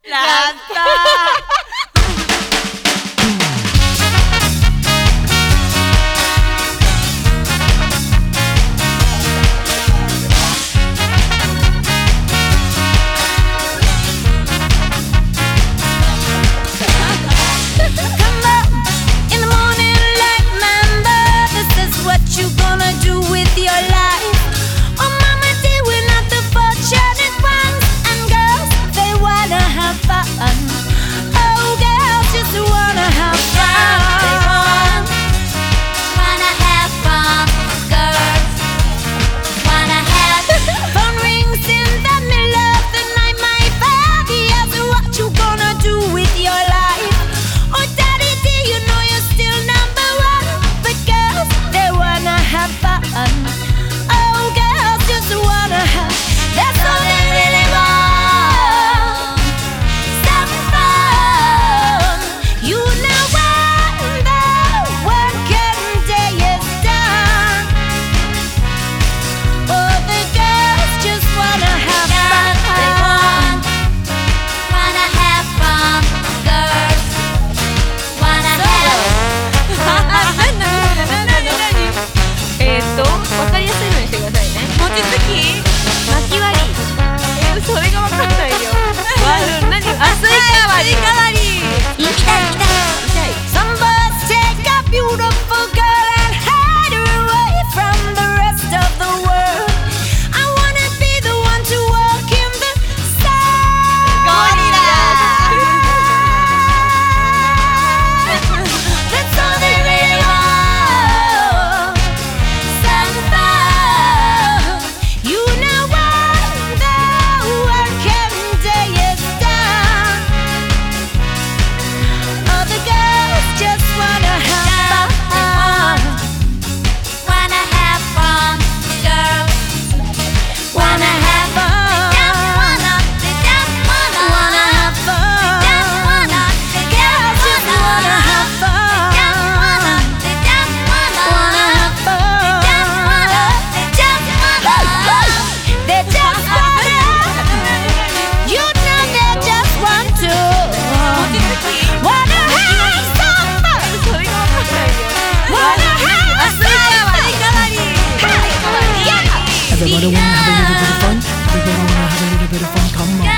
やったーわかりやすいのにしてくださいね。 餅つき巻き割り。それがわかんないよ。何？スイカ割り。 痛い痛い痛い。Some birds take a beautiful girl and hide her away from the rest of the world. I wanna be the one to walk in the sun. ゴリラ。That's all they really want. Some fun. You know when the working day is done. All the girls just wanna have fun. Wanna have fun, girls. Wanna have fun. They just wanna have fun. Girls just wanna have fun. Wanna have fun. They just wanna. You know they just want to. Wanna have some fun. それがわかんないよ。 Wanna have some fun. Everybody wanna have a little bit of fun. Everybody wanna have a little bit of fun. Come on.